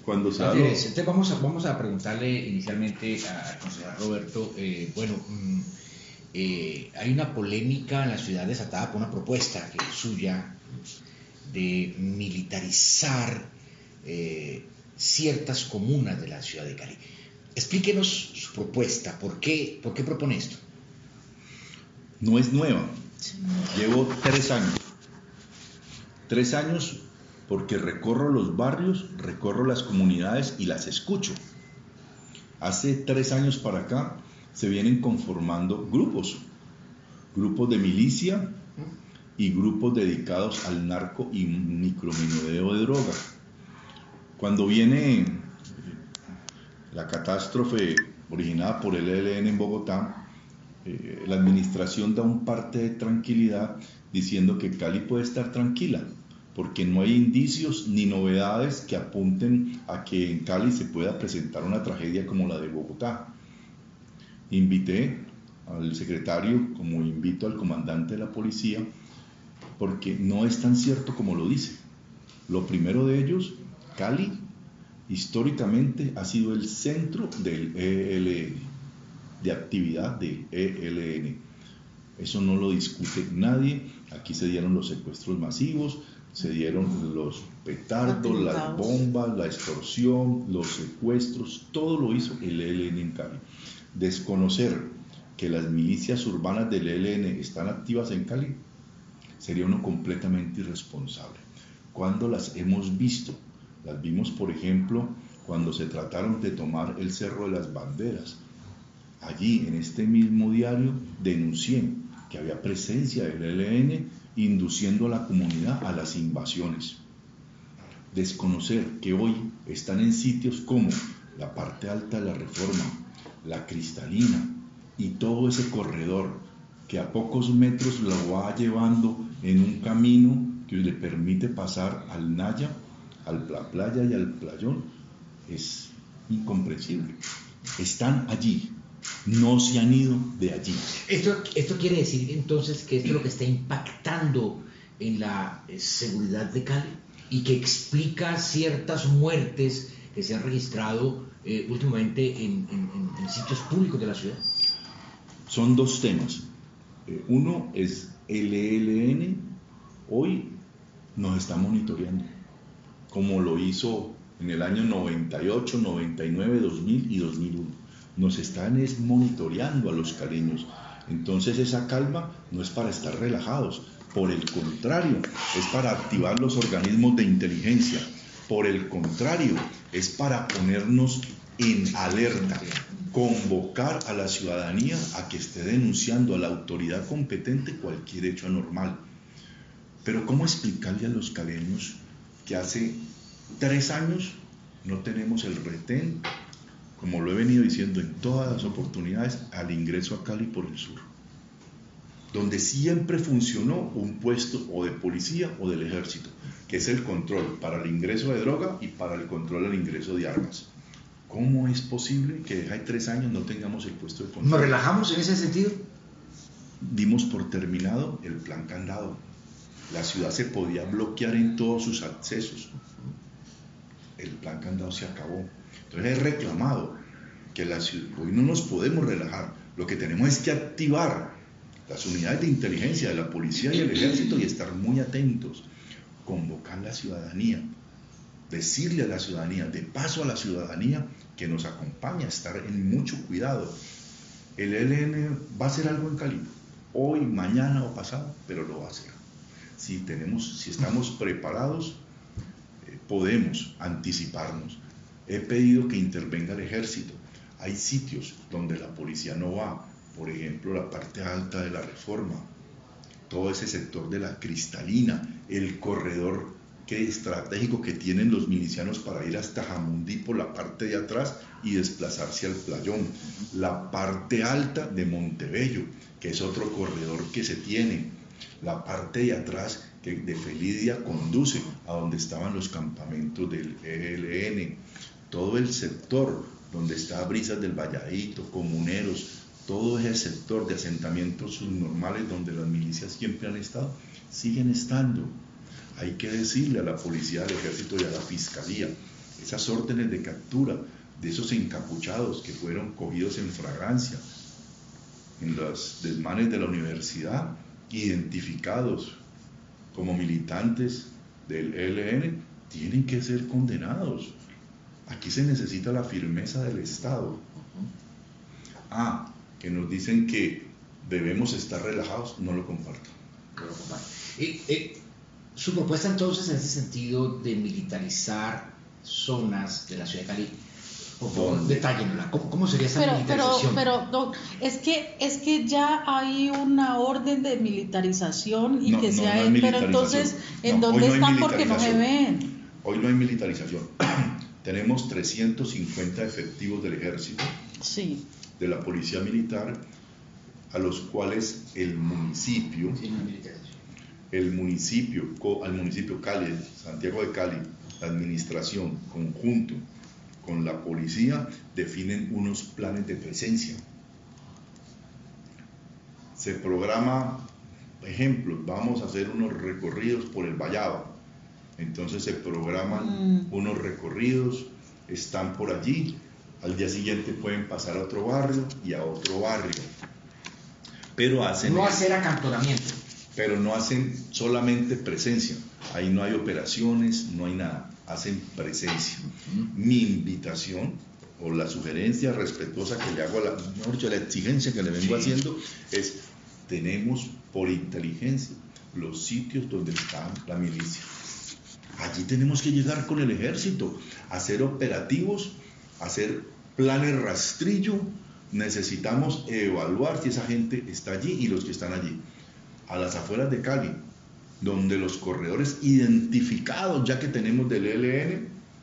cuando se Así es. Entonces vamos a preguntarle inicialmente al concejal Roberto, hay una polémica en la ciudad desatada por una propuesta que es suya de militarizar ciertas comunas de la ciudad de Cali. Explíquenos su propuesta, ¿por qué propone esto? No es nueva, llevo 3 años. 3 años porque recorro los barrios, recorro las comunidades y las escucho. Hace 3 años para acá se vienen conformando grupos de milicia y grupos dedicados al narco y micromenudeo de droga. Cuando viene la catástrofe originada por el ELN en Bogotá, la administración da un parte de tranquilidad diciendo que Cali puede estar tranquila, porque no hay indicios ni novedades que apunten a que en Cali se pueda presentar una tragedia como la de Bogotá. Invité al secretario, como invito al comandante de la policía, porque no es tan cierto como lo dice. Lo primero de ellos, Cali, históricamente ha sido el centro del ELN, de actividad del ELN. Eso no lo discute nadie. Aquí se dieron los secuestros masivos, se dieron los petardos, las bombas, la extorsión, los secuestros, todo lo hizo el ELN en Cali. Desconocer que las milicias urbanas del ELN están activas en Cali sería uno completamente irresponsable. ¿Cuándo las hemos visto? Las vimos, por ejemplo, cuando se trataron de tomar el Cerro de las Banderas. Allí, en este mismo diario, denuncié que había presencia del ELN induciendo a la comunidad a las invasiones. Desconocer que hoy están en sitios como la parte alta de la Reforma, la Cristalina y todo ese corredor que a pocos metros lo va llevando en un camino que le permite pasar al Naya, a la playa y al playón, es incomprensible. Están allí, no se han ido de allí. Esto quiere decir entonces que esto es lo que está impactando en la seguridad de Cali y que explica ciertas muertes que se han registrado últimamente en sitios públicos de la ciudad. Son 2 temas. Uno es el ELN, hoy nos está monitoreando, como lo hizo en el año 98, 99, 2000 y 2001. Nos están monitoreando a los caleños. Entonces esa calma no es para estar relajados, por el contrario, es para activar los organismos de inteligencia, por el contrario, es para ponernos en alerta, convocar a la ciudadanía a que esté denunciando a la autoridad competente cualquier hecho anormal. Pero ¿cómo explicarle a los caleños que hace 3 años no tenemos el retén, como lo he venido diciendo en todas las oportunidades, al ingreso a Cali por el sur, donde siempre funcionó un puesto o de policía o del ejército, que es el control para el ingreso de droga y para el control del ingreso de armas? ¿Cómo es posible que desde hace 3 años no tengamos el puesto de control? ¿Nos relajamos en ese sentido? Dimos por terminado el plan candado. La ciudad se podía bloquear en todos sus accesos. El plan candado se acabó. Entonces he reclamado que hoy no nos podemos relajar. Lo que tenemos es que activar las unidades de inteligencia de la policía y el ejército y estar muy atentos. Convocar a la ciudadanía, decirle a la ciudadanía, de paso a la ciudadanía, que nos acompaña, estar en mucho cuidado. El ELN va a hacer algo en Cali, hoy, mañana o pasado, pero lo va a hacer. Si estamos preparados, podemos anticiparnos. He pedido que intervenga el ejército. Hay sitios donde la policía no va, por ejemplo, la parte alta de la Reforma, todo ese sector de la Cristalina, el corredor estratégico que tienen los milicianos para ir hasta Jamundí por la parte de atrás y desplazarse al playón, la parte alta de Montebello, que es otro corredor que se tiene, la parte de atrás que de Felidia conduce a donde estaban los campamentos del ELN, todo el sector donde está Brisas del Valladito, Comuneros, todo ese sector de asentamientos subnormales donde las milicias siempre han estado, siguen estando. Hay que decirle a la policía, al ejército y a la fiscalía, esas órdenes de captura de esos encapuchados que fueron cogidos en flagrancia en los desmanes de la universidad, identificados como militantes del ELN, tienen que ser condenados. Aquí se necesita la firmeza del Estado. Que nos dicen que debemos estar relajados, no lo comparto. No lo comparto. Su propuesta entonces en ese sentido de militarizar zonas de la ciudad de Cali, por favor, detállenla. ¿Cómo sería esa militarización? Pero es que ya hay una orden de militarización y no, que no, se ha... no pero entonces, ¿en dónde están? Porque no se ven. Hoy no hay militarización. Tenemos 350 efectivos del ejército, sí, de la policía militar, a los cuales el municipio, al municipio Cali, Santiago de Cali, la administración conjunto con la policía definen unos planes de presencia. Se programa, ejemplo, vamos a hacer unos recorridos por el Vallado. Entonces se programan unos recorridos, están por allí, al día siguiente pueden pasar a otro barrio y a otro barrio. Pero hacen... No hacer acantonamiento. Pero no hacen solamente presencia. Ahí no hay operaciones, no hay nada. Hacen presencia. Mi invitación o la sugerencia respetuosa que le hago, la exigencia que le vengo haciendo es: tenemos por inteligencia los sitios donde está la milicia. Allí tenemos que llegar con el ejército, hacer operativos, hacer planes rastrillo. Necesitamos evaluar si esa gente está allí y los que están allí. A las afueras de Cali, donde los corredores identificados ya que tenemos del ELN